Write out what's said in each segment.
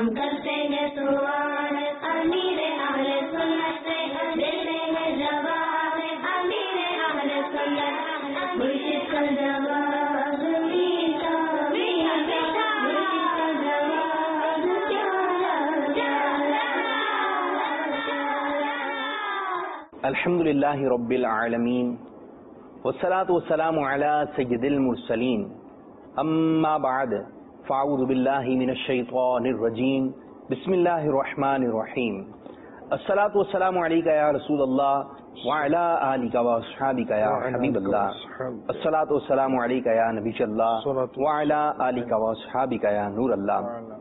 ہم کرتے ہیں سوال امیر اہل سنت سے دیتے ہیں جواب امیر اہل سنت مرشد کا جواب میٹھا میٹھا مرشد کا جواب پیارا الحمد للہ رب العالمین والصلاة والسلام علی سید المرسلین اما بعد فاعوذ باللہ من الشیطان الرجیم بسم اللہ الرحمن الرحیم الصلاة والسلام علیکہ یا رسول اللہ وعلی آلکہ واصحابکہ یا حبیب اللہ الصلاة والسلام علیکہ یا نبی اللہ وعلی آلکہ واصحابکہ یا نور اللہ.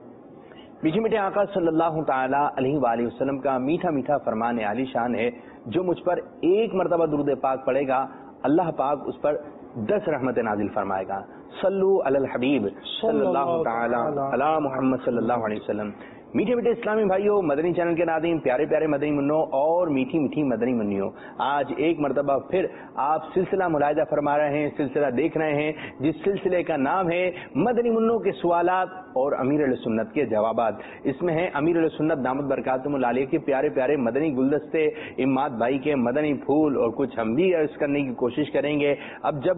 میٹھے میٹھے آقا صلی اللہ تعالی علیہ وآلہ وسلم کا میٹھا میٹھا فرمان عالی شان ہے، جو مجھ پر ایک مرتبہ درود پاک پڑھے گا اللہ پاک اس پر 10 رحمت نازل فرمائے گا. صلو علی الحبیب صلی اللہ تعالی علی محمد صلی اللہ علیہ وسلم. میٹھے میٹھے اسلامی بھائیوں، مدنی چینل کے ناظرین، پیارے پیارے مدنی منوں اور میٹھی میٹھی مدنی منیوں، آج ایک مرتبہ پھر آپ سلسلہ ملاحظہ فرما رہے ہیں، سلسلہ دیکھ رہے ہیں جس سلسلے کا نام ہے مدنی منوں کے سوالات اور امیر علیہ سنت کے جوابات. اس میں ہیں امیر علیہ سنت دامت برکاتہم العالیہ کے پیارے پیارے مدنی گلدستے، اماد بھائی کے مدنی پھول، اور کچھ ہم بھی عرض کرنے کی کوشش کریں گے. اب جب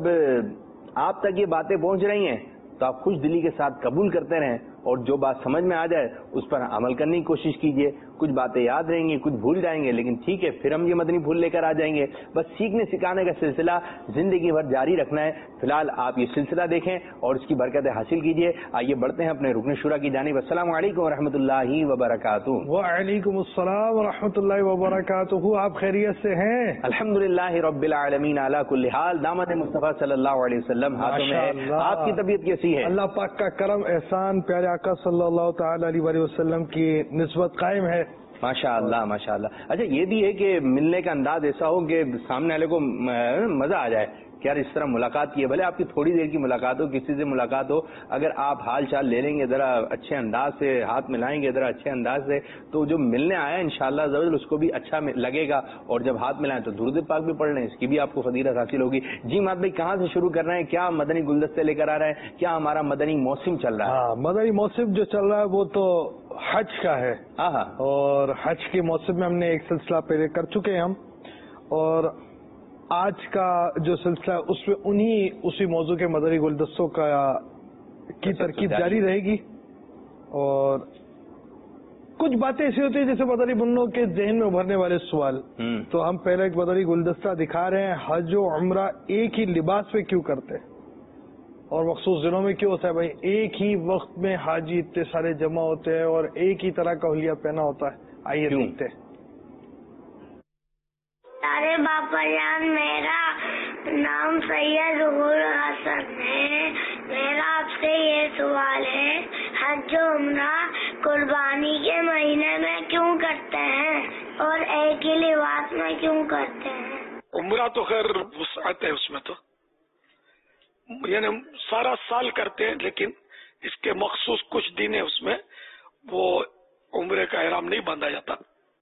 آپ تک یہ باتیں پہنچ رہی ہیں تو آپ خوش دلی کے ساتھ قبول کرتے رہیں اور جو بات سمجھ میں آ جائے اس پر عمل کرنے کی کوشش کیجیے. کچھ باتیں یاد رہیں گی، کچھ بھول جائیں گے، لیکن ٹھیک ہے، پھر ہم یہ مدنی پھول لے کر آ جائیں گے. بس سیکھنے سکھانے کا سلسلہ زندگی بھر جاری رکھنا ہے. فی الحال آپ یہ سلسلہ دیکھیں اور اس کی برکتیں حاصل کیجیے. آئیے بڑھتے ہیں اپنے رکن شورا کی جانب. السلام علیکم ورحمۃ اللہ وبرکاتہ. وعلیکم السلام ورحمۃ اللہ وبرکاتہ. آپ خیریت سے ہیں؟ الحمد للہ رب العالمین علی کل حال. دامت مصطفیٰ صلی اللہ علیہ وسلم ہاتھوں میں ہے. آپ کی طبیعت کیسی ہے؟ اللہ پاک کا کرم احسان پیارے آقا صلی اللہ تعالی علیہ وسلم کی نسبت قائم ہے. ماشاء اللہ ماشاء اللہ. اچھا یہ بھی ہے کہ ملنے کا انداز ایسا ہو کہ سامنے والے کو مزہ آ جائے کہ یار اس طرح ملاقات کی ہے. بھلے آپ کی تھوڑی دیر کی ملاقات ہو، کسی سے ملاقات ہو، اگر آپ حال چال لے لیں گے، ذرا اچھے انداز سے ہاتھ ملائیں گے، ذرا اچھے انداز سے، تو جو ملنے آیا انشاءاللہ ضرور اس کو بھی اچھا لگے گا. اور جب ہاتھ ملائیں تو درود پاک بھی پڑھ لیں، اس کی بھی آپ کو فضیلت حاصل ہوگی. جی مات بھائی کہاں سے شروع کر رہے ہیں؟ کیا مدنی گلدستے لے کر آ رہے ہیں؟ کیا ہمارا مدنی موسم چل رہا ہے؟ مدنی موسم جو چل رہا ہے وہ تو حج کا ہے. اور حج کے موسم میں ہم نے ایک سلسلہ پہلے کر چکے ہیں ہم، اور آج کا جو سلسلہ اس میں اسی موضوع کے مدنی گلدستوں کی ترکیب جاری رہے گی. اور کچھ باتیں ایسی ہوتی ہیں جیسے مدنی منوں کے ذہن میں ابھرنے والے سوال. تو ہم پہلے ایک مدنی گلدستہ دکھا رہے ہیں، حج و عمرہ ایک ہی لباس میں کیوں کرتے ہیں اور مخصوص دنوں میں کیوں ہوتا ہے؟ بھائی ایک ہی وقت میں حاجی اتنے سارے جمع ہوتے ہیں اور ایک ہی طرح کا حلیہ پہنا ہوتا ہے. آئیے دیکھتے ہیں. ارے باپا جان، میرا نام سید ظہور حسن ہے. میرا آپ سے یہ سوال ہے، حج و عمرہ قربانی کے مہینے میں کیوں کرتے ہیں اور ایک ہی لباس میں کیوں کرتے ہیں؟ عمرہ تو خیر وسعت ہے اس میں، تو یعنی سارا سال کرتے ہیں، لیکن اس کے مخصوص کچھ دن ہے اس میں وہ عمرے کا احرام نہیں باندھا جاتا.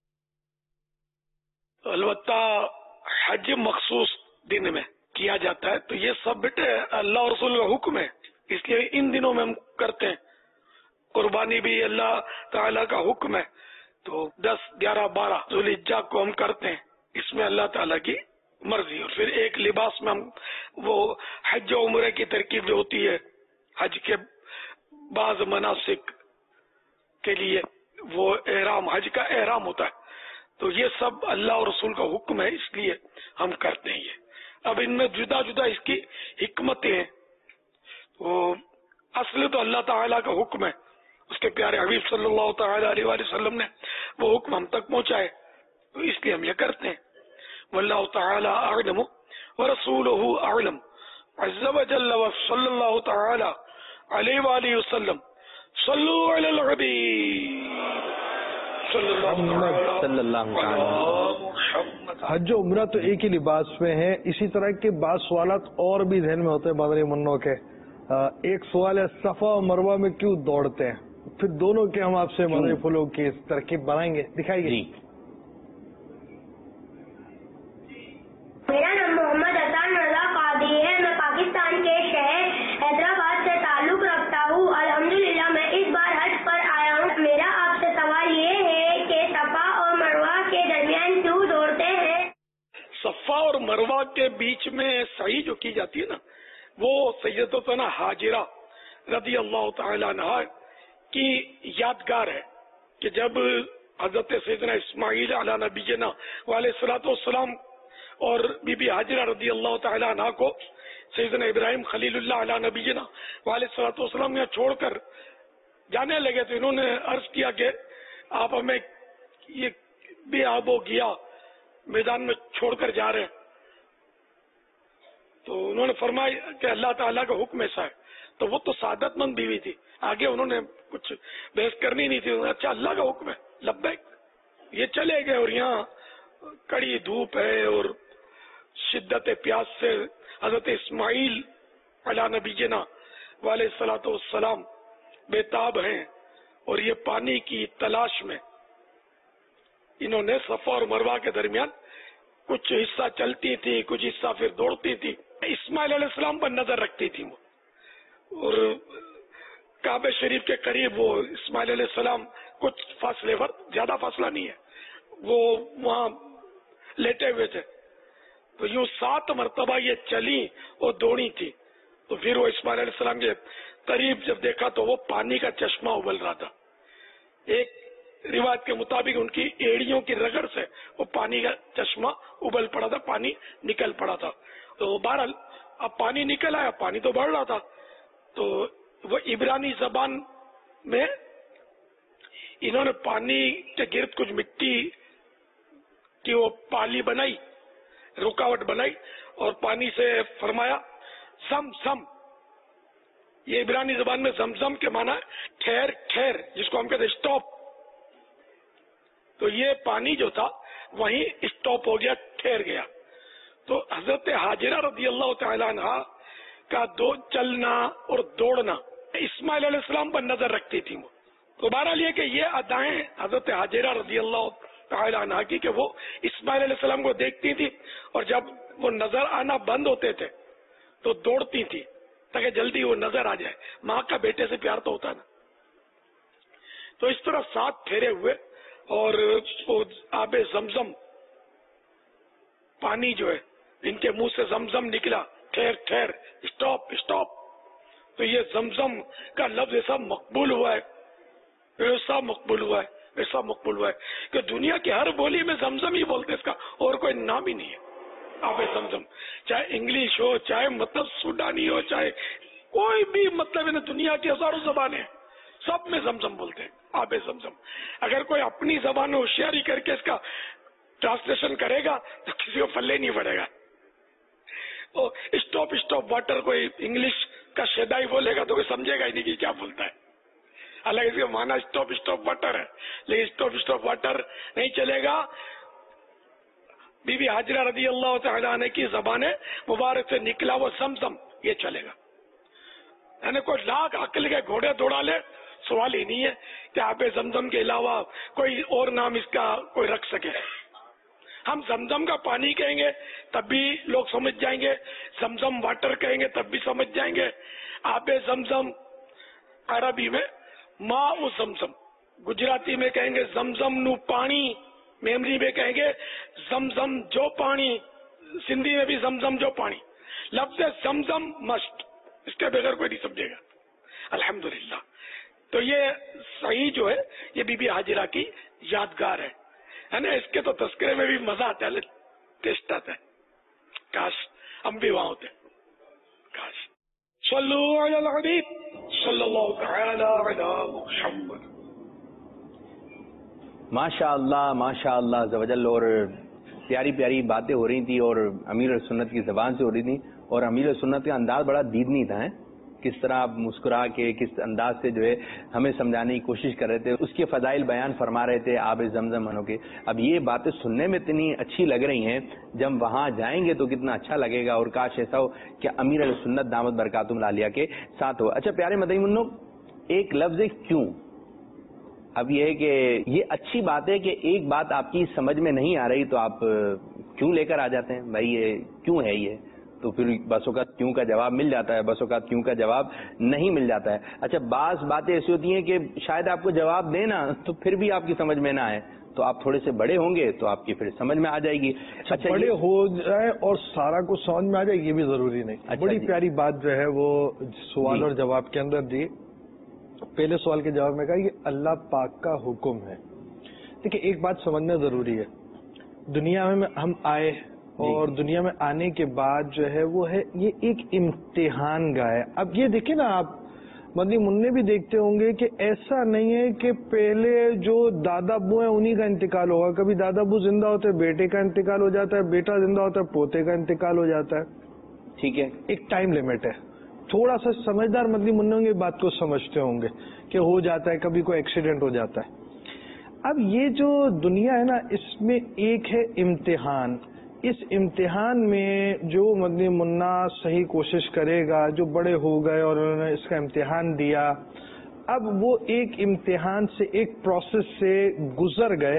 البتہ حج مخصوص دن میں کیا جاتا ہے. تو یہ سب بیٹے اللہ اور رسول کا حکم ہے، اس لیے ان دنوں میں ہم کرتے ہیں. قربانی بھی اللہ تعالیٰ کا حکم ہے، تو 10، 11، 12 ذوالحجہ کو ہم کرتے ہیں. اس میں اللہ تعالیٰ کی مرضی. اور پھر ایک لباس میں ہم وہ حج و عمرے کی ترکیب جو ہوتی ہے، حج کے بعض مناسک کے لیے وہ احرام، حج کا احرام ہوتا ہے. تو یہ سب اللہ اور رسول کا حکم ہے، اس لیے ہم کرتے ہیں یہ. اب ان میں جدا جدا اس کی حکمتیں ہیں. تو اصل تو اللہ تعالیٰ کا حکم ہے، اس کے پیارے حبیب صلی اللہ تعالی علیہ وآلہ وسلم نے وہ حکم ہم تک پہنچائے، تو اس لیے ہم یہ کرتے ہیں. واللہ تعالی اعلم ورسولہ اعلم عز وجل وصلی اللہ تعالی علیہ وآلہ وسلم. صلو علی الحبیب صلی اللہ علیہ. حج و عمرہ تو ایک ہی لباس میں ہے. اسی طرح کے بعض سوالات اور بھی ذہن میں ہوتے ہیں مدنی منوں کے. ایک سوال ہے، صفا اور مروہ میں کیوں دوڑتے ہیں؟ پھر دونوں کے ہم آپ سے مدنی پھولوں کی ترکیب بنائیں گے، دکھائیے. میرا نام محمد حسن رضا قادری ہے. میں پاکستان کے شہر حیدرآباد سے تعلق رکھتا ہوں. الحمدللہ میں اس بار حج پر آیا ہوں. میرا मरवा के बीच में सही जो की जाती है ना, वो सैयदतुना हाजिरा रदी अल्लाह ताला अन्हा की यादगार है कि जब हजरत सैयदना इस्माइल अला नबीना वालेसलाम और बीबी हाजिरा रदी अल्लाह ताला अन्हा को सैयदना इब्राहिम खलीलुल्लाह अला नबीना वालेसलाम यहाँ छोड़कर जाने लगे, तो इन्होंने अर्ज किया कि आप हमें ये बेआबो गिया मैदान में छोड़कर जा रहे हैं। तो उन्होंने फरमाया कि अल्लाह ताला का हुक्म ऐसा है। तो वो तो सादतमंद बीवी थी, आगे उन्होंने कुछ बहस करनी नहीं थी। अच्छा अल्लाह का हुक्म है, लब्बैक। ये चले गए और यहाँ कड़ी धूप है और शिद्दत प्यास से हजरत इस्माइल अला नबीना वालेसलाम बेताब हैं और ये पानी की तलाश में इन्होंने सफा और मरवा के दरमियान कुछ हिस्सा चलती थी, कुछ हिस्सा फिर दौड़ती थी। इस्माइल अलैहिस्सलाम पर नजर रखती थी वो, और काबे शरीफ के करीब वो इस्माइल अलैहिस्सलाम कुछ फासले पर, ज्यादा फासला नहीं है, वो वहाँ लेटे हुए थे। तो यूं 7 मरतबा ये चली और दौड़ी थी। तो फिर वो इस्माइल अलैहिस्सलाम के करीब जब देखा तो वो पानी का चश्मा उबल रहा था। एक रिवायत के मुताबिक उनकी एड़ियों की रगड़ से वो पानी का चश्मा उबल पड़ा था, पानी निकल पड़ा था। तो बहरहाल अब पानी निकल आया, पानी तो बढ़ रहा था। तो वो इब्रानी जबान में इन्होंने पानी के गिर्द कुछ मिट्टी की वो पाली बनाई, रुकावट बनाई, और पानी से फरमाया सम सम। ये इब्रानी जबान में जमजम के माना ठहर ठहर, जिसको हम कहते स्टॉप। तो ये पानी जो था वहीं स्टॉप हो गया, ठहर गया। तो हजरत हाजिरा रदी अल्लाह ताला अन्हा का चलना और दौड़ना इस्माइल अलैहिस्सलाम पर नजर रखती थी वो। तो बहरहाल ये कि ये अदाएं हजरत हाजिरा रदी अल्लाह ताला अन्हा की कि वो इस्माइल अलैहिस्सलाम को देखती थी और जब वो नजर आना बंद होते थे तो दौड़ती थी ताकि जल्दी वो नजर आ जाए। माँ का बेटे से प्यार तो होता है ना। तो इस तरह 7 फेरे हुए और वो आबे जमजम पानी जो है इनके मुंह से जमजम निकला, ठहर ठहर, स्टॉप स्टॉप। तो ये जमजम का लफ्ज ऐसा मकबूल हुआ है, ऐसा मकबूल हुआ है, ऐसा मकबूल हुआ है कि दुनिया की हर बोली में जमजम ही बोलते, इसका और कोई नाम ही नहीं है। आबे जमजम, चाहे इंग्लिश हो, चाहे मतलब सूडानी हो, चाहे कोई भी मतलब है ना, दुनिया की हजारों जबानें सब में जमजम बोलते हैं, आबे जमजम। अगर कोई अपनी जबान में होशियारी करके इसका ट्रांसलेशन करेगा तो किसी को फल्ले नहीं पड़ेगा। स्टॉप स्टॉप वाटर कोई इंग्लिश का शेदाई बोलेगा तो कोई समझेगा ही नहीं कि क्या बोलता है। हालांकि इसका माना स्टॉप स्टॉप वाटर है, लेकिन स्टॉप स्टॉप वाटर नहीं चलेगा। बीबी हाजिरा रदी अल्लाह ताला अन्हा की ज़बान मुबारक से निकला वो समसम, ये चलेगा। यानी कोई लाख अकल के घोड़े दौड़ा ले, सवाल ही नहीं है कि आबे जमजम के अलावा कोई और नाम इसका कोई रख सके। हम जमजम का पानी कहेंगे तब भी लोग समझ जाएंगे, जमजम वाटर कहेंगे तब भी समझ जाएंगे। आबे जमजम अरबी में माउ जमजम, गुजराती में कहेंगे जमजम नु पानी, मेमरी में कहेंगे जमजम जो पानी, सिंधी में भी जमजम जो पानी। लफ्ज जमजम मस्ट, इसके बगैर कोई नहीं समझेगा। अल्हम्दुलिल्लाह। तो ये सही जो है ये बीबी हाजिरा की यादगार है ना। इसके तो तस्करे में भी मजा आता है, टेस्ट आता है। काश हम भी वहां होते, काश। सल्लु अलल हबीब सल्लल्लाहु तआला अला मुहम्मद। माशाअल्लाह माशाअल्लाह ज़वजल। और प्यारी प्यारी बातें हो रही थी और अमीर सुन्नत की ज़बान से हो रही थी, और अमीर सुन्नत का अंदाज बड़ा दीदनी था, किस तरह आप मुस्कुरा के किस अंदाज से जो है हमें समझाने की कोशिश कर रहे थे, उसके फजाइल बयान फरमा रहे थे आब जमजम बनो के। अब ये बातें सुनने में इतनी अच्छी लग रही हैं, जब वहां जाएंगे तो कितना अच्छा लगेगा। और काश ऐसा हो कि अमीर सुन्नत दामद बरकातुम लालिया के साथ हो। अच्छा प्यारे मदनी मुन्नो, एक लफ्ज है क्यों। अब ये है कि ये अच्छी बात है कि एक बात आपकी समझ में नहीं आ रही तो आप क्यों लेकर आ जाते हैं, भाई ये क्यों है, ये तो फिर बसों का क्यों का जवाब मिल जाता है, बसों का क्यों का जवाब नहीं मिल जाता है। अच्छा बात ऐसी होती हैं कि शायद आपको जवाब देना तो फिर भी आपकी समझ में ना आए, تو آپ تھوڑے سے بڑے ہوں گے تو آپ کی پھر سمجھ میں آ جائے گی. اچھا بڑے ہو جائے اور سارا کچھ سمجھ میں آ جائے یہ بھی ضروری نہیں. بڑی پیاری بات جو ہے وہ سوال اور جواب کے اندر دی. پہلے سوال کے جواب میں کہا یہ اللہ پاک کا حکم ہے. دیکھیے ایک بات سمجھنا ضروری ہے. دنیا میں ہم آئے اور دنیا میں آنے کے بعد جو ہے وہ ہے یہ ایک امتحان گاہ ہے. اب یہ دیکھیں نا آپ مدنی منع بھی دیکھتے ہوں گے کہ ایسا نہیں ہے کہ پہلے جو دادا ابو ہیں انہی کا انتقال ہوگا. کبھی دادا ابو زندہ ہوتے ہیں بیٹے کا انتقال ہو جاتا ہے, بیٹا زندہ ہوتا ہے پوتے کا انتقال ہو جاتا ہے. ٹھیک ہے, ایک ٹائم لمٹ ہے. تھوڑا سا سمجھدار مدنی منع ہوں گے بات کو سمجھتے ہوں گے کہ ہو جاتا ہے, کبھی کوئی ایکسیڈنٹ ہو جاتا ہے. اب یہ جو دنیا ہے نا اس میں ایک ہے امتحان. اس امتحان میں جو مدنی منا صحیح کوشش کرے گا, جو بڑے ہو گئے اور انہوں نے اس کا امتحان دیا, اب وہ ایک امتحان سے ایک پروسیس سے گزر گئے,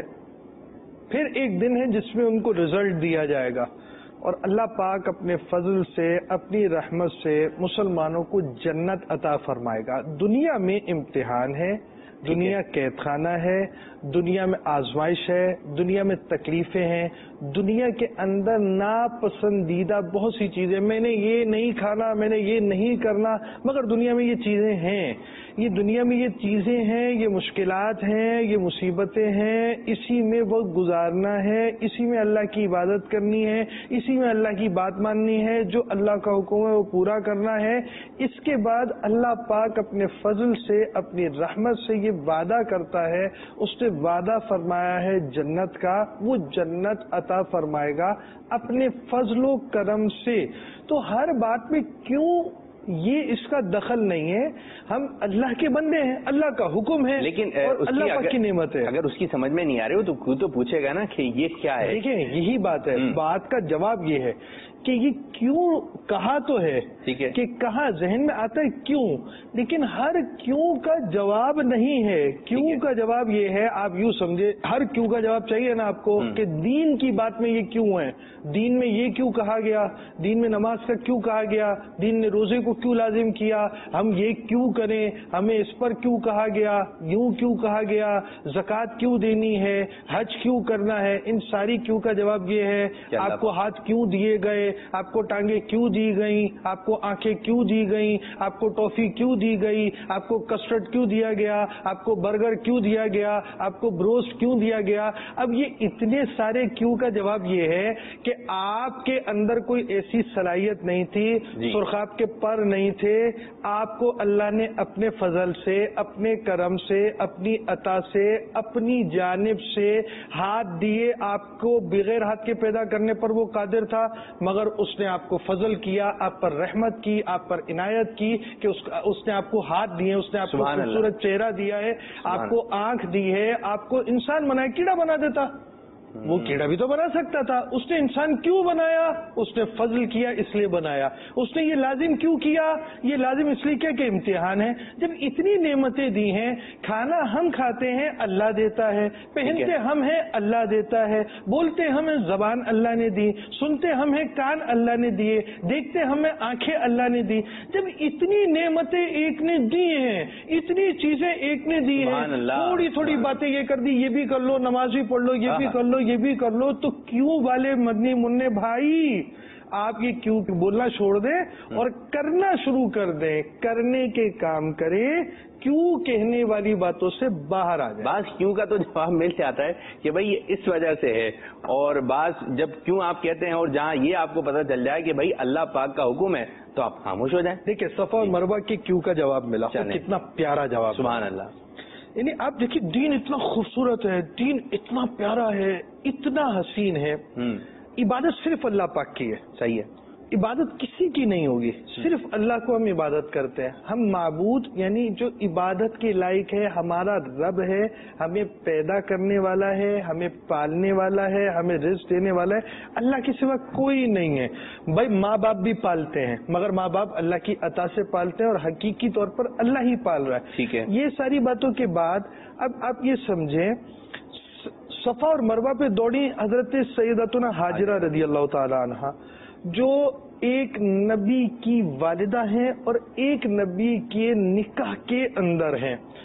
پھر ایک دن ہے جس میں ان کو رزلٹ دیا جائے گا اور اللہ پاک اپنے فضل سے اپنی رحمت سے مسلمانوں کو جنت عطا فرمائے گا. دنیا میں امتحان ہے, دنیا قید خانہ ہے, دنیا میں آزمائش ہے, دنیا میں تکلیفیں ہیں, دنیا کے اندر ناپسندیدہ بہت سی چیزیں. میں نے یہ نہیں کھانا, میں نے یہ نہیں کرنا, مگر دنیا میں یہ چیزیں ہیں. یہ دنیا میں یہ چیزیں ہیں, یہ مشکلات ہیں, یہ مصیبتیں ہیں. اسی میں وقت گزارنا ہے, اسی میں اللہ کی عبادت کرنی ہے, اسی میں اللہ کی بات ماننی ہے. جو اللہ کا حکم ہے وہ پورا کرنا ہے. اس کے بعد اللہ پاک اپنے فضل سے اپنی رحمت سے یہ وعدہ کرتا ہے, اس نے وعدہ فرمایا ہے جنت کا, وہ جنت عطا فرمائے گا اپنے فضل و کرم سے. تو ہر بات میں کیوں یہ اس کا دخل نہیں ہے. ہم اللہ کے بندے ہیں, اللہ کا حکم ہے, لیکن اللہ پاک کی نعمت ہے. اگر اس کی سمجھ میں نہیں آ رہی ہو تو پوچھے گا نا کہ یہ کیا ہے. دیکھیں یہی بات ہے, بات کا جواب یہ ہے کہ یہ کیوں کہا تو ہے, ٹھیک ہے, کہ کہاں ذہن میں آتا ہے کیوں, لیکن ہر کیوں کا جواب نہیں ہے. کیوں کا جواب یہ ہے, آپ یوں سمجھے ہر کیوں کا جواب چاہیے نا آپ کو کہ دین کی بات میں یہ کیوں ہے, دین میں یہ کیوں کہا گیا, دین میں نماز کا کیوں کہا گیا, دین نے روزے کو کیوں لازم کیا, ہم یہ کیوں کریں, ہمیں اس پر کیوں کہا گیا, یوں کیوں کہا گیا, زکوٰۃ کیوں دینی ہے, حج کیوں کرنا ہے. ان ساری کیوں کا جواب یہ ہے. آپ کو ہاتھ کیوں دیے گئے, آپ کو ٹانگیں کیوں دی گئیں, آپ کو آنکھیں کیوں دی گئیں, آپ کو ٹافی کیوں دی گئی, آپ کو کسٹرڈ کیوں دیا گیا, آپ کو برگر کیوں دیا گیا, آپ کو بروسٹ کیوں دیا گیا. اب یہ اتنے سارے کیوں کا جواب یہ ہے کہ آپ کے اندر کوئی ایسی صلاحیت نہیں تھی, سرخاب کے پر نہیں تھے, آپ کو اللہ نے اپنے فضل سے, اپنے کرم سے, اپنی عطا سے, اپنی جانب سے ہاتھ دیے. آپ کو بغیر ہاتھ کے پیدا کرنے پر وہ قادر تھا, مگر اس نے آپ کو فضل کیا, آپ پر رحمت کی, آپ پر عنایت کی کہ اس نے آپ کو ہاتھ دیے, اس نے آپ کو خوبصورت چہرہ دیا ہے, آپ کو آنکھ دی ہے, آپ کو انسان بنایا. کیڑا بنا دیتا, وہ کیڑا بھی تو بنا سکتا تھا. اس نے انسان کیوں بنایا, اس نے فضل کیا اس لیے بنایا. اس نے یہ لازم کیوں کیا, یہ لازم اس لیے کیا کہ امتحان ہے. جب اتنی نعمتیں دی ہیں, کھانا ہم کھاتے ہیں اللہ دیتا ہے, پہنتے ہم ہیں اللہ دیتا ہے, بولتے ہمیں زبان اللہ نے دی, سنتے ہمیں کان اللہ نے دیے, دیکھتے ہمیں آنکھیں اللہ نے دی. جب اتنی نعمتیں ایک نے دی ہیں, اتنی چیزیں ایک نے دی ہیں, تھوڑی تھوڑی باتیں یہ کر دی, یہ بھی کر لو, نماز بھی پڑھ لو, یہ بھی کر لو, یہ بھی کر لو, تو کیوں والے مدنی منع بھائی آپ یہ کیوں بولنا چھوڑ دیں اور کرنا شروع کر دیں. کرنے کے کام کریں, کیوں کہنے والی باتوں سے باہر آ جائیں. بعض کیوں کا تو جواب مل جاتا ہے کہ بھائی یہ اس وجہ سے ہے, اور بعض جب کیوں آپ کہتے ہیں اور جہاں یہ آپ کو پتہ چل جائے کہ بھائی اللہ پاک کا حکم ہے تو آپ خاموش ہو جائیں. دیکھیں صفا اور مروہ کے کیوں کا جواب ملا, کتنا پیارا جواب. سبحان اللہ. یعنی آپ دیکھیے دین اتنا خوبصورت ہے, دین اتنا پیارا ہے, اتنا حسین ہے. عبادت صرف اللہ پاک کی ہے. صحیح ہے, عبادت کسی کی نہیں ہوگی, صرف اللہ کو ہم عبادت کرتے ہیں. ہم معبود یعنی جو عبادت کے لائق ہے ہمارا رب ہے, ہمیں پیدا کرنے والا ہے, ہمیں پالنے والا ہے, ہمیں رزق دینے والا ہے. اللہ کے سوا کوئی نہیں ہے. بھائی ماں باپ بھی پالتے ہیں, مگر ماں باپ اللہ کی عطا سے پالتے ہیں اور حقیقی طور پر اللہ ہی پال رہا ہے. ٹھیک ہے, یہ ساری باتوں کے بعد اب آپ یہ سمجھیں, صفا اور مروہ پہ دوڑی حضرت سیدتنا ہاجرہ رضی اللہ تعالی عنہا, جو ایک نبی کی والدہ ہیں اور ایک نبی کے نکاح کے اندر ہیں. ٹھیک ہے,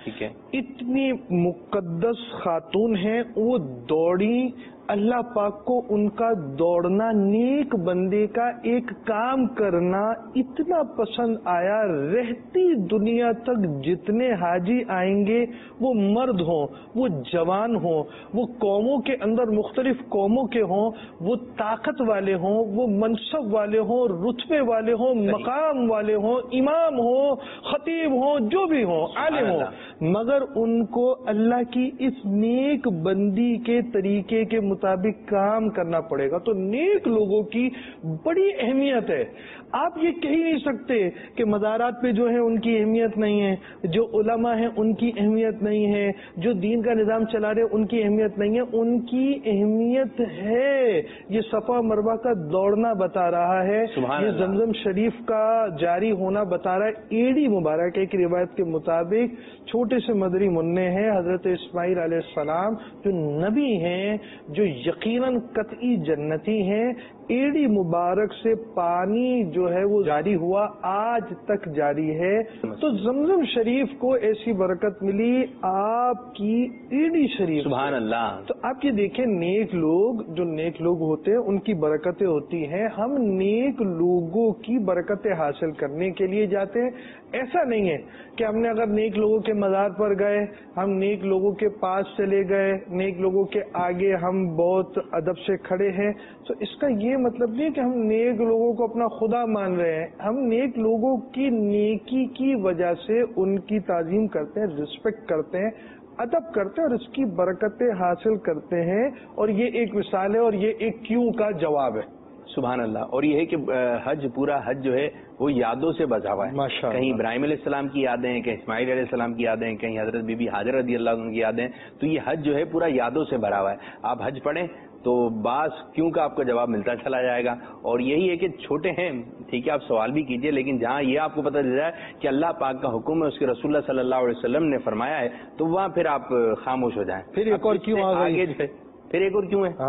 اتنی مقدس خاتون ہیں، وہ دوڑی، اللہ پاک کو ان کا دوڑنا، نیک بندے کا ایک کام کرنا اتنا پسند آیا، رہتی دنیا تک جتنے حاجی آئیں گے، وہ مرد ہوں، وہ جوان ہوں، وہ قوموں کے اندر مختلف قوموں کے ہوں، وہ طاقت والے ہوں، وہ منصب والے ہوں، رتبے والے ہوں، مقام والے ہوں، امام ہوں، خطیب ہوں، جو بھی ہوں، عالم ہوں، مگر ان کو اللہ کی اس نیک بندی کے طریقے کے مطابق کام کرنا پڑے گا۔ تو نیک لوگوں کی بڑی اہمیت ہے۔ آپ یہ کہہ نہیں سکتے کہ مزارات پہ جو ہے ان کی اہمیت نہیں ہے، جو علماء ہیں ان کی اہمیت نہیں ہے، جو دین کا نظام چلا رہے ان کی اہمیت نہیں ہے، ان کی اہمیت ہے۔ یہ صفا مروہ کا دوڑنا بتا رہا ہے، یہ زمزم شریف کا جاری ہونا بتا رہا ہے۔ ایڑی مبارک ایک روایت کے مطابق چھوٹے سے مدری منع ہیں، حضرت اسماعیل علیہ السلام جو نبی ہیں، جو یقیناً قطعی جنتی ہیں، ایڑی مبارک سے پانی جو ہے وہ جاری ہوا، آج تک جاری ہے۔ تو زمزم شریف کو ایسی برکت ملی آپ کی ایڑی شریف، سبحان اللہ۔ تو آپ یہ دیکھیں، نیک لوگ جو نیک لوگ ہوتے ہیں ان کی برکتیں ہوتی ہیں۔ ہم نیک لوگوں کی برکتیں حاصل کرنے کے لیے جاتے ہیں۔ ایسا نہیں ہے کہ ہم نے اگر نیک لوگوں کے مزار پر گئے، ہم نیک لوگوں کے پاس چلے گئے، نیک لوگوں کے آگے ہم بہت ادب سے کھڑے ہیں، تو اس کا یہ مطلب نہیں کہ ہم نیک لوگوں کو اپنا خدا مان رہے ہیں۔ ہم نیک لوگوں کی نیکی کی وجہ سے ان کی تعظیم کرتے ہیں، رسپیکٹ کرتے ہیں، ادب کرتے ہیں اور اس کی برکتیں حاصل کرتے ہیں۔ اور یہ ایک مثال ہے اور یہ ایک کیوں کا جواب ہے۔ سبحان اللہ۔ اور یہ ہے کہ حج، پورا حج جو ہے وہ یادوں سے بجا ہوا ہے۔ کہیں ابراہیم علیہ السلام کی یادیں ہیں، کہیں اسماعیل علیہ السلام کی یادیں ہیں، کہیں حضرت بی بی ہاجر رضی اللہ عنہ کی یادیں ہیں۔ تو یہ حج جو ہے پورا یادوں سے بھرا ہوا ہے۔ آپ حج پڑھیں تو بعض کیوں کا آپ کو جواب ملتا چلا جائے گا۔ اور یہی ہے کہ چھوٹے ہیں، ٹھیک ہے، آپ سوال بھی کیجئے، لیکن جہاں یہ آپ کو پتہ چل جائے کہ اللہ پاک کا حکم ہے، اس کے رسول اللہ صلی اللہ علیہ وسلم نے فرمایا ہے، تو وہاں پھر آپ خاموش ہو جائیں۔ پھر ایک اور کیوں آگے جو ہے، پھر ایک اور کیوں ہے،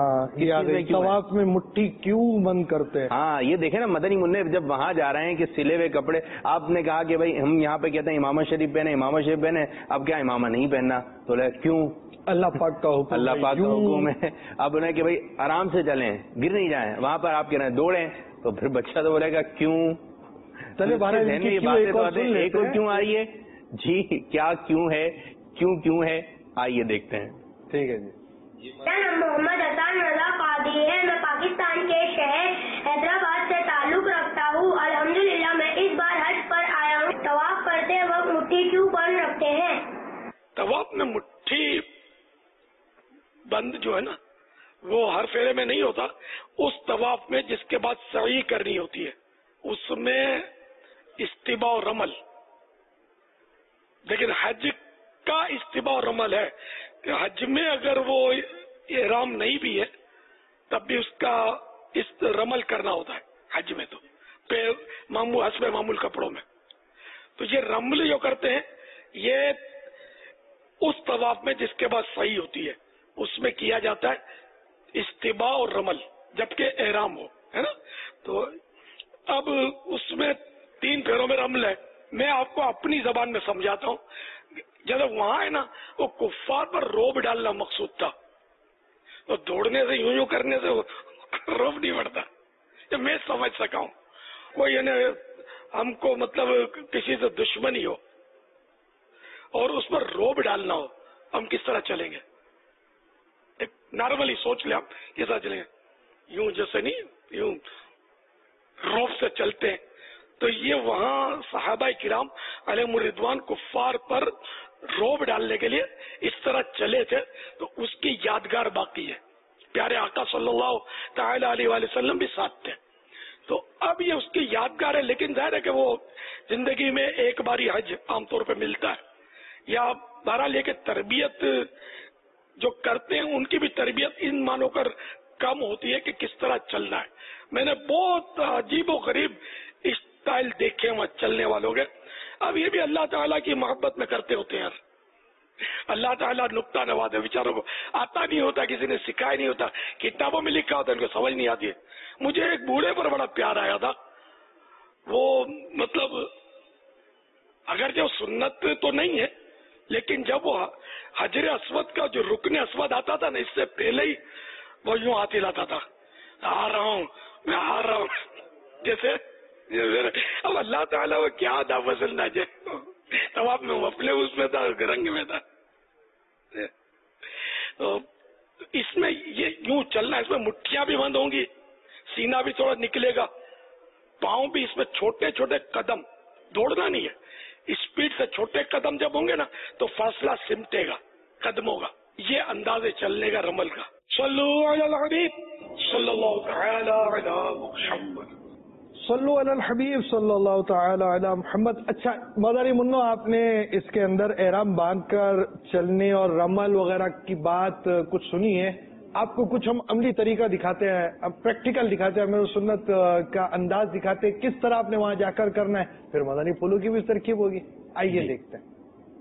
طواف میں مٹھی کیوں بند کرتے ہیں؟ ہاں یہ دیکھیں نا، مدنی منع جب وہاں جا رہے ہیں کہ سلے ہوئے کپڑے، آپ نے کہا کہ بھائی ہم یہاں پہ کہتے ہیں امامہ شریف پہنے، امامہ شریف پہنے، اب کیا امامہ نہیں پہننا؟ تو کیوں؟ اللہ پاک کا حکم، اللہ پاک کا حکم ہے۔ اب انہیں کہ بھائی آرام سے چلیں، گر نہیں جائیں، وہاں پر آپ کہہ رہے ہیں دوڑیں، تو پھر بچہ تو بولے گا کیوں؟ ایک اور کیوں آ رہی ہے جی، کیا کیوں ہے، کیوں ہے، آئیے دیکھتے ہیں۔ ٹھیک ہے جی۔ میرا نام محمد حسن رضا قادری ہے، میں پاکستان کے شہر حیدرآباد سے تعلق رکھتا ہوں۔ الحمدللہ میں اس بار حج پر آیا ہوں۔ طواف کرتے وقت مٹھی کیوں بند رکھتے ہیں؟ طواف میں مٹھی بند جو ہے نا، وہ ہر پھیرے میں نہیں ہوتا، اس طواف میں جس کے بعد سعی کرنی ہوتی ہے اس میں استباء و رمل، لیکن حج کا استباء و رمل ہے کہ حج میں اگر وہ احرام نہیں بھی ہے تب بھی اس کا رمل کرنا ہوتا ہے حج میں، تو حسب معمول کپڑوں میں۔ تو یہ رمل جو کرتے ہیں یہ اس طواف میں جس کے بعد صحیح ہوتی ہے اس میں کیا جاتا ہے استباء اور رمل، جبکہ احرام ہو، ہے نا۔ تو اب اس میں 3 پھیروں میں رمل ہے۔ میں آپ کو اپنی زبان میں سمجھاتا ہوں۔ جب وہاں ہے نا، وہ کفار پر روب ڈالنا مقصود تھا، تو دوڑنے سے یوں کرنے سے روب نہیں بڑھتا، یہ میں سمجھ سکا ہوں۔ کوئی یعنی ہم کو مطلب کسی سے دشمنی ہو اور اس پر روب ڈالنا ہو، ہم کس طرح چلیں گے؟ ایک نارملی سوچ لیں، آپ کس طرح چلیں گے؟ یوں جیسے نہیں، یوں روب سے چلتے ہیں۔ تو یہ وہاں صحابہ کرام علیہم الرضوان کفار پر روب ڈالنے کے لیے اس طرح چلے تھے، تو اس کی یادگار باقی ہے۔ پیارے آقا صلی اللہ تعالی علیہ وآلہ وسلم بھی ساتھ تھے، تو اب یہ اس کی یادگار ہے۔ لیکن ظاہر ہے کہ وہ زندگی میں ایک باری حج عام طور پہ ملتا ہے، یا بہرحال یہ کہ تربیت جو کرتے ہیں ان کی بھی تربیت ان مانوں کر کم ہوتی ہے کہ کس طرح چلنا ہے۔ میں نے بہت عجیب و غریب اسٹائل دیکھے وہاں چلنے والوں کے۔ اب یہ بھی اللہ تعالیٰ کی محبت میں کرتے ہوتے ہیں، اللہ تعالیٰ نقطہ نواز ہے، بیچاروں کو آتا نہیں ہوتا، کسی نے سکھایا نہیں ہوتا، کتابوں میں لکھا ہوتا ہے، ان کو سمجھ نہیں آتی ہے۔ مجھے ایک بوڑھے پر بڑا پیار آیا تھا، وہ مطلب اگر جو سنت تو نہیں ہے لیکن جب وہ حجر اسود کا جو رکن اسود آتا تھا نا، اس سے پہلے ہی وہ یوں ہاتھ ہلاتا تھا، آ رہا ہوں میں، آ رہا ہوں، جیسے اب اللہ تعالیٰ وہ کیا ادا فضل نہ جائے، تب آپ میں اپنے اس میں تھا، رنگ میں تھا. تو اس میں یہ یوں چلنا، اس میں مٹھیاں بھی بند ہوں گی، سینہ بھی تھوڑا نکلے گا، پاؤں بھی اس میں چھوٹے چھوٹے قدم، دوڑنا نہیں ہے، اسپیڈ سے چھوٹے قدم جب ہوں گے نا تو فاصلہ سمٹے گا قدموں کا. یہ انداز چلنے کا رمل کا. صلو علی الحبیب صلی اللہ تعالی علی محمد. صلو علی الحبیب صلی اللہ تعالی علی محمد. اچھا مدنی منو، آپ نے اس کے اندر احرام باندھ کر چلنے اور رمل وغیرہ کی بات کچھ سنی ہے، آپ کو کچھ ہم عملی طریقہ دکھاتے ہیں، اب پریکٹیکل دکھاتے ہیں، میرے سنت کا انداز دکھاتے ہیں، کس طرح آپ نے وہاں جا کر کرنا ہے، پھر مدنی پھولوں کی بھی ترکیب ہوگی. آئیے دیکھتے ہیں.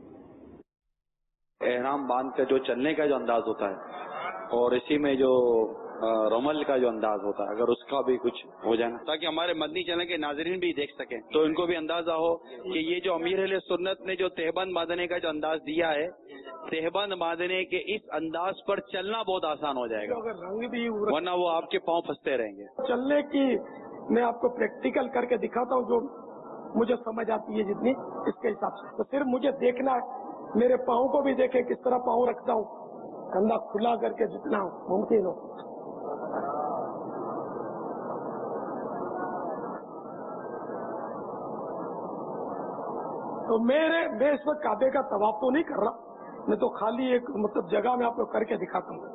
احرام باندھ کر جو چلنے کا جو انداز ہوتا ہے اور اسی میں جو رمل کا جو انداز ہوتا ہے، اگر اس کا بھی کچھ ہو جائے نا، تاکہ ہمارے مدنی چینل کے ناظرین بھی دیکھ سکیں، تو ان کو بھی اندازہ ہو کہ یہ جو امیر اہل سنت نے جو تہبند باندھنے کا جو انداز دیا ہے، تہبند باندھنے کے اس انداز پر چلنا بہت آسان ہو جائے گا، رنگ بھی ورنہ وہ آپ کے پاؤں پھنستے رہیں گے. چلنے کی میں آپ کو پریکٹیکل کر کے دکھاتا ہوں، جو مجھے سمجھ آتی ہے جتنی، اس کے حساب سے. تو صرف مجھے دیکھنا ہے، میرے پاؤں کو بھی دیکھیں کس طرح پاؤں رکھتا ہوں، کندھا کھلا کر کے جتنا ممکن ہو. تو میں اس وقت کعبے کا طواف تو نہیں کر رہا، میں تو خالی ایک مطلب جگہ میں آپ کو کر کے دکھاتا ہوں.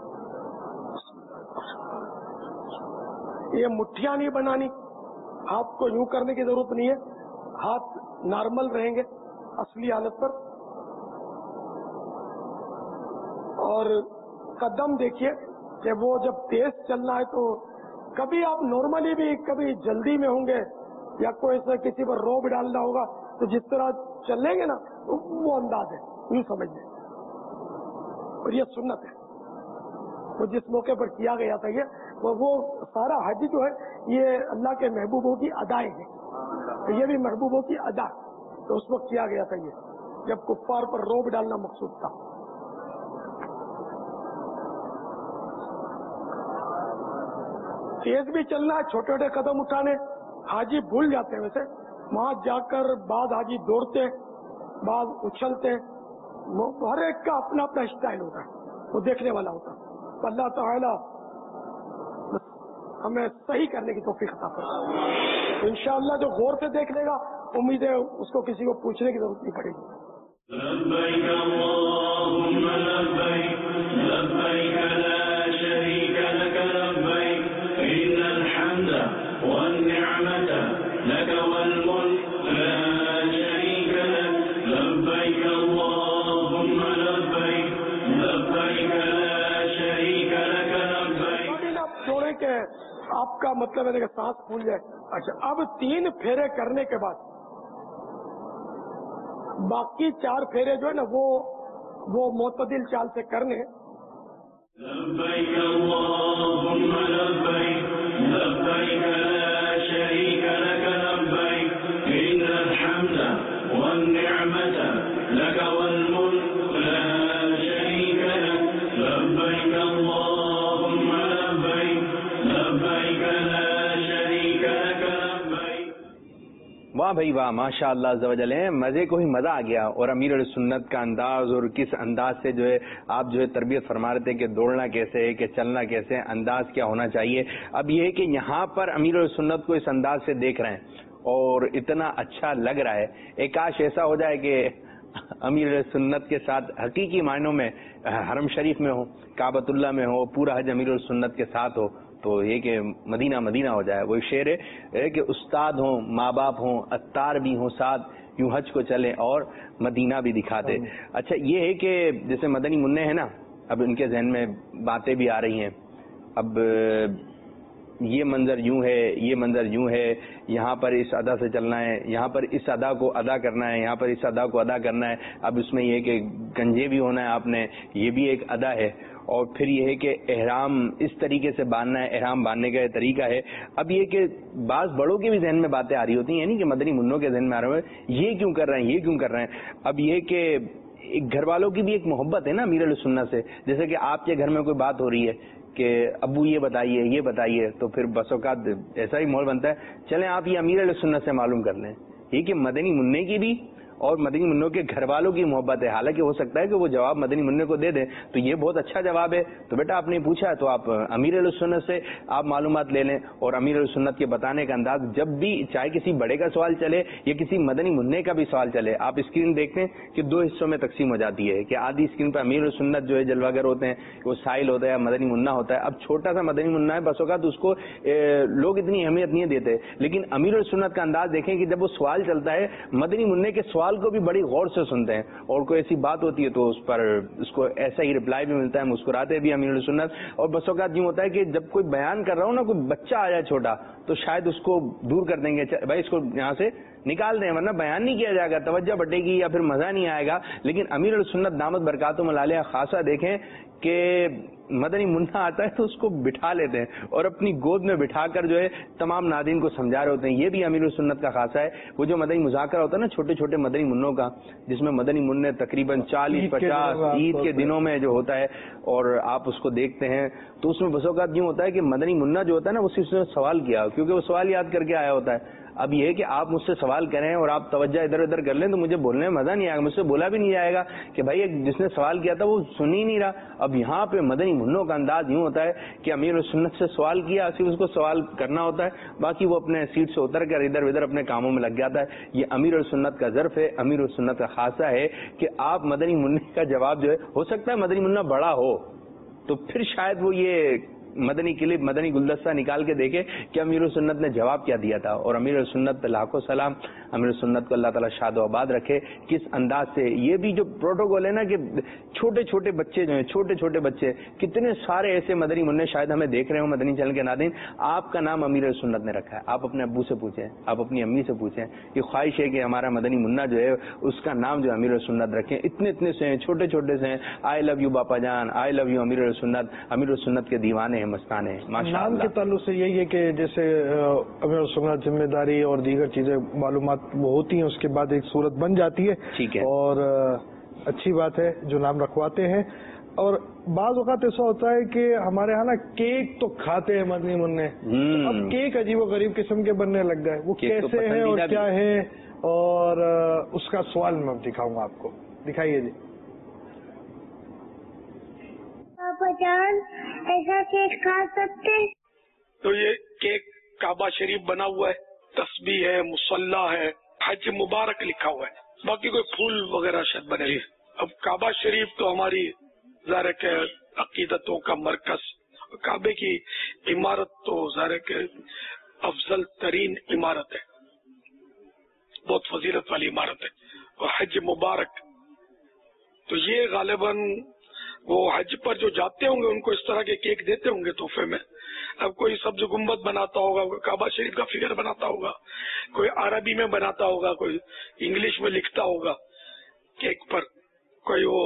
یہ مٹھیاں نہیں بنانی، ہاتھ کو یوں کرنے کی ضرورت نہیں ہے، ہاتھ نارمل رہیں گے اصلی حالت پر. اور قدم دیکھیے کہ وہ جب تیز چلنا ہے تو کبھی آپ نارملی بھی کبھی جلدی میں ہوں گے یا کوئی ایسا کسی پر روب ڈالنا ہوگا تو جس طرح چلیں گے نا وہ انداز ہے، یوں سمجھ لیں. اور یہ سنت ہے، وہ جس موقع پر کیا گیا تھا وہ سارا حج جو ہے یہ اللہ کے محبوبوں کی ادائیں ہیں، یہ بھی محبوبوں کی ادا، تو اس وقت کیا گیا تھا یہ جب کفار پر روب ڈالنا مقصود تھا. تیز بھی چلنا ہے، چھوٹے چھوٹے قدم اٹھانے. حاجی بھول جاتے ہیں ویسے، وہاں جا کر بعض حاجی دوڑتے، بعض اچھلتے، ہر ایک کا اپنا اپنا اسٹائل ہوتا ہے، وہ دیکھنے والا ہوتا ہے. اللہ تعالیٰ ہمیں صحیح کرنے کی توفیق عطا فرمائے. انشاءاللہ جو غور سے دیکھ لے گا، امید ہے اس کو کسی کو پوچھنے کی ضرورت نہیں پڑے گی. لبیک اللہم لبیک لبیک لا شریک لک لبیک ان الحمد والنعمت لک والملک لا شریک لک لبیک اللہم لبیک لبیک لا شریک لک لبیک. آپ چھوڑیں کہ آپ کا مطلب ہے کہ سانس پھول جائے. اچھا، اب 3 پھیرے کرنے کے بعد باقی 4 پھیرے جو ہے نا وہ معتدل چال سے کرنے. لبیک اللہم لبیک لبیک لا شریک لک لبیک ان الحمد والنعمت لک والملک لا شریک لک لبیک اللہم لبیک لبیک لا شریک لک لبیک. واہ بھائی واہ، ماشاء اللہ عز و جل، مزے کو ہی مزہ آ گیا. اور امیر السنت کا انداز، اور کس انداز سے جو ہے آپ جو ہے تربیت فرما رہے تھے کہ دوڑنا کیسے ہے، کہ چلنا کیسے ہے، انداز کیا ہونا چاہیے. اب یہ ہے کہ یہاں پر امیر السنت کو اس انداز سے دیکھ رہے ہیں اور اتنا اچھا لگ رہا ہے. ایک کاش ایسا ہو جائے کہ امیر سنت کے ساتھ حقیقی معنوں میں حرم شریف میں ہو، کعبۃ اللہ میں ہو، پورا حج امیر السنت کے ساتھ ہو، تو یہ کہ مدینہ مدینہ ہو جائے. وہ شعر ہے کہ استاد ہوں، ماں باپ ہوں، اتار بھی ہوں ساتھ، یوں حج کو چلیں اور مدینہ بھی دکھا دے. اچھا یہ ہے کہ جیسے مدنی منع ہے نا، اب ان کے ذہن میں باتیں بھی آ رہی ہیں، اب یہ منظر یوں ہے، یہ منظر یوں ہے، یہاں پر اس ادا سے چلنا ہے، یہاں پر اس ادا کو ادا کرنا ہے، یہاں پر اس ادا کو ادا کرنا ہے. اب اس میں یہ کہ گنجے بھی ہونا ہے آپ نے، یہ بھی ایک ادا ہے. اور پھر یہ ہے کہ احرام اس طریقے سے باندھنا ہے، احرام باندھنے کا یہ طریقہ ہے. اب یہ کہ بعض بڑوں کے بھی ذہن میں باتیں آ رہی ہوتی ہیں، یعنی کہ مدنی منوں کے ذہن میں آ رہے ہیں یہ کیوں کر رہے ہیں، یہ کیوں کر رہے ہیں. اب یہ کہ ایک گھر والوں کی بھی ایک محبت ہے نا امیر اہل سنت سے. جیسے کہ آپ کے گھر میں کوئی بات ہو رہی ہے کہ ابو یہ بتائیے, تو پھر بس اوقات ایسا ہی ماحول بنتا ہے, چلیں آپ یہ امیر اہل سنت سے معلوم کر لیں. یہ کہ مدنی منع کی بھی اور مدنی منوں کے گھر والوں کی محبت ہے. حالانکہ ہو سکتا ہے کہ وہ جواب مدنی منع کو دے دیں, تو یہ بہت اچھا جواب ہے. تو بیٹا آپ نے پوچھا تو آپ امیر اہل سنت سے آپ معلومات لے لیں. اور امیر اہل سنت کے بتانے کا انداز جب بھی, چاہے کسی بڑے کا سوال چلے یا کسی مدنی منع کا بھی سوال چلے, آپ اسکرین دیکھتے ہیں کہ 2 حصوں میں تقسیم ہو جاتی ہے کہ آدھی اسکرین پہ امیر اہل سنت جو ہے جلوہ گر ہوتے ہیں, وہ سائل ہوتا ہے, مدنی منع ہوتا ہے. اب چھوٹا سا مدنی منع ہے, بس اوقات اس کو لوگ اتنی اہمیت نہیں دیتے, لیکن امیر اہل سنت کا انداز دیکھیں کہ جب وہ سوال چلتا ہے مدنی منع کے سوال کو بھی بڑی غور سے سنتے ہیں, اور کوئی ایسی بات ہوتی ہے تو اس پر اس کو ایسا ہی رپلائی بھی ملتا ہے, مسکراتے بھی امیر سنت. اور بس اوقات یوں ہوتا ہے کہ جب کوئی بیان کر رہا ہو نا, کوئی بچہ آ جائے چھوٹا, تو شاید اس کو دور کر دیں گے, بھائی اس کو یہاں سے نکال دیں ورنہ بیان نہیں کیا جائے گا, توجہ بٹے گی یا پھر مزہ نہیں آئے گا. لیکن امیر السنت دامت برکاتہم العالیہ خاصہ دیکھیں کہ مدنی منع آتا ہے تو اس کو بٹھا لیتے ہیں اور اپنی گود میں بٹھا کر جو ہے تمام ناظرین کو سمجھا رہے ہوتے ہیں. یہ بھی امیر السنت کا خاصہ ہے. وہ جو مدنی مذاکرہ ہوتا ہے نا چھوٹے چھوٹے مدنی منوں کا, جس میں مدنی منع تقریباً 40-50 عید کے دنوں میں جو ہوتا ہے, اور آپ اس کو دیکھتے ہیں تو اس میں بس اوقات یوں ہوتا ہے کہ مدنی منع جو ہوتا ہے نا وہ صرف سوال کیا, کیونکہ وہ سوال یاد کر کے آیا ہوتا ہے. اب یہ ہے کہ آپ مجھ سے سوال کریں اور آپ توجہ ادھر ادھر کر لیں تو مجھے بولنے میں مزہ نہیں آئے گا, مجھ سے بولا بھی نہیں جائے گا کہ بھائی جس نے سوال کیا تھا وہ سن ہی نہیں رہا. اب یہاں پہ مدنی منوں کا انداز یوں ہوتا ہے کہ امیر السنت سے سوال کیا, صرف اس کو سوال کرنا ہوتا ہے, باقی وہ اپنے سیٹ سے اتر کر ادھر ادھر اپنے کاموں میں لگ جاتا ہے. یہ امیر السنت کا ظرف ہے, امیر السنت کا خاصہ ہے کہ آپ مدنی منع کا جواب جو ہے, ہو سکتا ہے مدنی منع بڑا ہو تو پھر شاید وہ یہ مدنی کلپ مدنی گلدستہ نکال کے دیکھے کہ امیر السنت نے جواب کیا دیا تھا. اور امیر السنت پہ لاکھوں سلام, امیر السنت کو اللہ تعالیٰ شاد و آباد رکھے. کس انداز سے یہ بھی جو پروٹوکول ہے نا کہ چھوٹے چھوٹے بچے جو ہیں, چھوٹے چھوٹے بچے, کتنے سارے ایسے مدنی منع شاید ہمیں دیکھ رہے ہوں مدنی چینل کے ناظرین, آپ کا نام امیر السنت نے رکھا ہے. آپ اپنے ابو سے پوچھیں, آپ اپنی امی سے پوچھیں, یہ خواہش ہے کہ ہمارا مدنی منع جو ہے اس کا نام جو امیر السنت رکھیں. اتنے اتنے سے ہیں, چھوٹے چھوٹے سے ہیں, آئی لو یو باپا جان, آئی لو یو امیر السنت. امیر السنت کے دیوانے ہیں, مستانے ہیں. نام کے تعلق سے یہی ہے کہ جیسے امیر السنت ذمہ داری اور دیگر چیزیں معلومات وہ ہوتی ہیں, اس کے بعد ایک صورت بن جاتی ہے. ٹھیک ہے, اور اچھی بات ہے جو نام رکھواتے ہیں. اور بعض اوقات ایسا ہوتا ہے کہ ہمارے ہاں نا کیک تو کھاتے ہیں مدنی منع, اب کیک عجیب و غریب قسم کے بننے لگ گئے. وہ کیسے ہیں اور کیا ہے, اور اس کا سوال میں دکھاؤں گا آپ کو. دکھائیے جی. پاپا جان ایسا کیک کھا سکتے؟ تو یہ کیک کعبہ شریف بنا ہوا ہے, تسبیح ہے, مصلی ہے, حج مبارک لکھا ہوا ہے, باقی کوئی پھول وغیرہ شاید بنے. اب کعبہ شریف تو ہماری ظاہر کے عقیدتوں کا مرکز, کعبے کی عمارت تو ظاہر کے افضل ترین عمارت ہے, بہت فضیلت والی عمارت ہے. اور حج مبارک تو یہ غالباً وہ حج پر جو جاتے ہوں گے ان کو اس طرح کے کیک دیتے ہوں گے تحفے میں. اب کوئی سبز گنبد بناتا ہوگا, کوئی کعبہ شریف کا فگر بناتا ہوگا, کوئی عربی میں بناتا ہوگا, کوئی انگلش میں لکھتا ہوگا کیک پر, کوئی وہ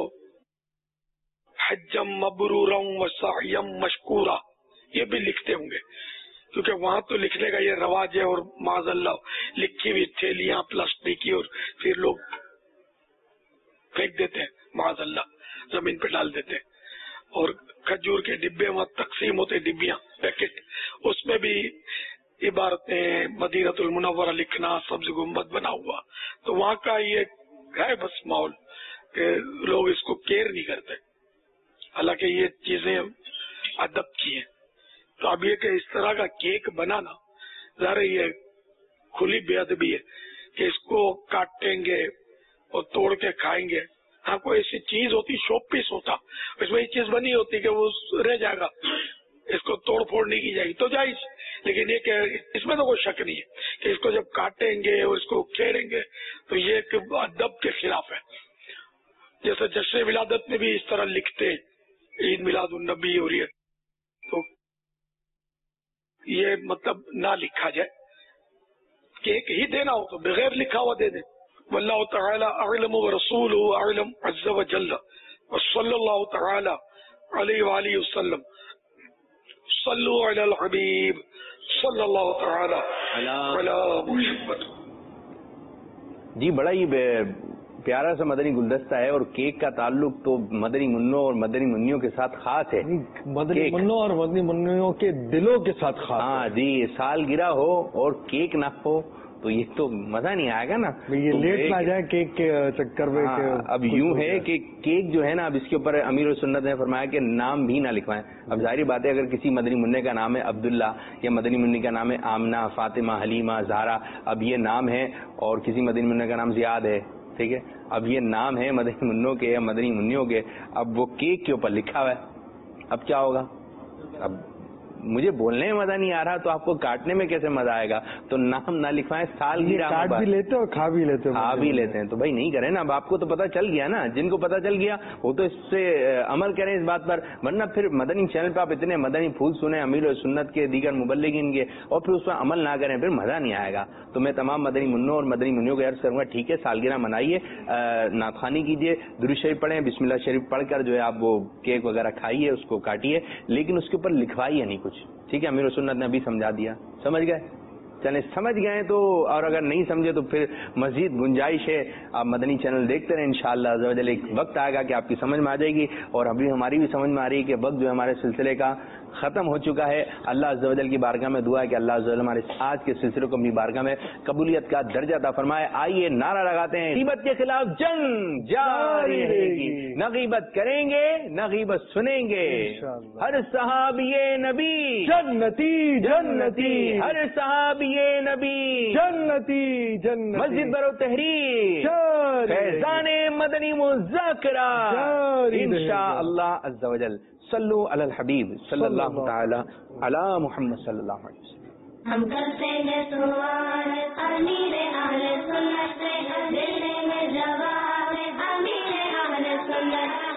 حجم مبرورم وسعیم مشکورا یہ بھی لکھتے ہوں گے, کیونکہ وہاں تو لکھنے کا یہ رواج ہے. اور معاذ اللہ لکھی ہوئی تھیلیاں پلاسٹک کی اور پھر لوگ پھینک دیتے ہیں, معاذ اللہ زمین پہ ڈال دیتے. اور کھجور کے ڈبے وہاں تقسیم ہوتے, ڈبیاں پیکٹ, اس میں بھی عبارتیں مدینۃ المنورہ لکھنا, سبز گنبد بنا ہوا. تو وہاں کا یہ ہے بس ماحول کہ لوگ اس کو کیئر نہیں کرتے, حالانکہ یہ چیزیں ادب کی ہیں. تو اب یہ کہ اس طرح کا کیک بنانا ظاہر یہ کھلی بے ادبی ہے کہ اس کو کاٹیں گے اور توڑ کے کھائیں گے. ہاں کوئی ایسی چیز ہوتی, شو پیس ہوتا, اس میں یہ چیز بنی ہوتی کہ وہ رہ جائے گا, اس کو توڑ پھوڑ نہیں کی جائے گی تو جائز. لیکن یہ کہ اس میں تو کوئی شک نہیں ہے کہ اس کو جب کاٹیں گے اور اس کو کھیڑیں گے تو یہ ایک ادب کے خلاف ہے. جیسے جشن ولادت میں بھی اس طرح لکھتے, عید میلاد النبی, اور یہ تو یہ مطلب نہ لکھا جائے. کیک ہی دینا ہو تو بغیر لکھا ہوا دے دیں. واللہ تعالی اعلم ورسولہ اعلم عز وجل وصلی اللہ تعالی علیہ وآلہ وسلم. صلو علی الحبیب صلی اللہ تعالی علی محمد. جی بڑا ہی پیارا سا مدنی گلدستہ ہے، اور کیک کا تعلق تو مدنی منوں اور مدنی منیوں کے ساتھ خاص ہے. مدنی منوں اور مدنی منوں کے دلوں کے ساتھ خاص. ہاں جی، سالگرہ ہو اور کیک نہ ہو تو یہ تو مزہ نہیں آئے گا نا. یہ لیٹ نہ جائے کیک کے چکر میں. اب یوں ہے کہ کیک جو ہے نا، اب اس کے اوپر امیر السنت نے فرمایا کہ نام بھی نہ لکھوائیں. اب ظاہری بات ہے اگر کسی مدنی منع کا نام ہے عبداللہ، یا مدنی منی کا نام ہے آمنہ، فاطمہ، حلیمہ، زہرا، اب یہ نام ہے، اور کسی مدنی منع کا نام زیاد ہے، ٹھیک ہے، اب یہ نام ہے مدنی منوں کے یا مدنی منیوں کے، اب وہ کیک کے اوپر لکھا ہوا ہے، اب کیا ہوگا؟ اب مجھے بولنے میں مزہ نہیں آ رہا تو آپ کو کاٹنے میں کیسے مزہ آئے گا؟ تو نام نہ لکھوائیں. سالگرہ کاٹ بھی لیتے اور کھا بھی لیتے. کھا بھی لیتے ہیں تو بھائی نہیں کریں نا. اب آپ کو تو پتہ چل گیا نا، جن کو پتہ چل گیا وہ تو اس سے عمل کریں اس بات پر، ورنہ پھر مدنی چینل پہ آپ اتنے مدنی پھول سنیں امیر و سنت کے، دیگر مبلغین کے، اور پھر اس پر عمل نہ کریں، پھر مزہ نہیں آئے گا. تو میں تمام مدنی منوں اور مدنی منیوں کو عرض کروں گا، ٹھیک ہے سالگرہ منائیے، نعت خوانی کیجیے، درود شریف پڑھیں، بسم اللہ شریف پڑھ کر جو ہے آپ وہ کیک وغیرہ کھائیے، اس کو کاٹیے، لیکن اس کے اوپر لکھوائیے نہیں کچھ. ٹھیک ہے، امیر سنت نے ابھی سمجھا دیا. سمجھ گئے؟ چلیں سمجھ گئے تو، اور اگر نہیں سمجھے تو پھر مزید گنجائش ہے، آپ مدنی چینل دیکھتے رہیں، انشاءاللہ عز و جل ایک وقت آئے گا کہ آپ کی سمجھ میں آ جائے گی. اور ابھی ہماری بھی سمجھ میں آ رہی ہے کہ وقت جو ہے ہمارے سلسلے کا ختم ہو چکا ہے. اللہ عز و جل کی بارگاہ میں دعا ہے کہ اللہ عز و جل ہمارے آج کے سلسلے کو اپنی بارگاہ میں قبولیت کا درجہ عطا فرمائے. آئیے نعرہ لگاتے ہیں، غیبت کے خلاف جنگ جاری رہے گی، نہ غیبت کریں گے نہ غیبت سنیں گے. ہر صحابی نبی جنتی جنتی، ہر صحابی نبی جنتی جنتی، مسجد برو تحریر فیضان مدنی مذاکرہ انشاءاللہ عز و جل. صلو علی الحبیب صلی اللہ تعالی علی محمد صلی اللہ علیہ وسلم. ہم کرتے ہیں سوال امیر اہل سنت سے، دل میں جواب امیر اہل سنت.